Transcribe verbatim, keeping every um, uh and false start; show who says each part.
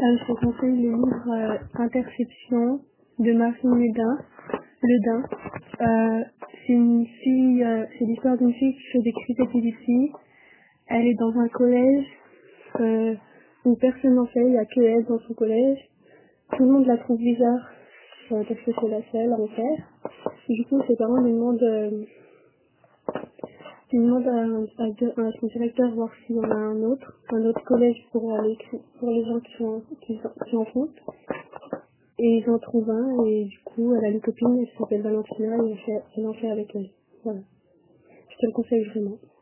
Speaker 1: Euh, je te conseille le livre euh, Interception de Marine Ledin. Ledin. Euh, c'est une fille, euh, c'est l'histoire d'une fille qui fait des crises d'épilepsie. Elle est dans un collège euh, où personne n'en fait, il n'y a que elle dans son collège. Tout le monde la trouve bizarre euh, parce que c'est la seule à en faire. Et du coup, ses parents lui demandent, euh, lui demandent à, à, à son directeur voir s'il y en a un autre, un autre collège pour, aller, pour les gens qui, sont, qui, qui en font. Et ils en trouvent un, et du coup, elle a une copine, elle s'appelle Valentina, et elle en fait, elle en fait avec elle. Voilà. Je te le conseille vraiment.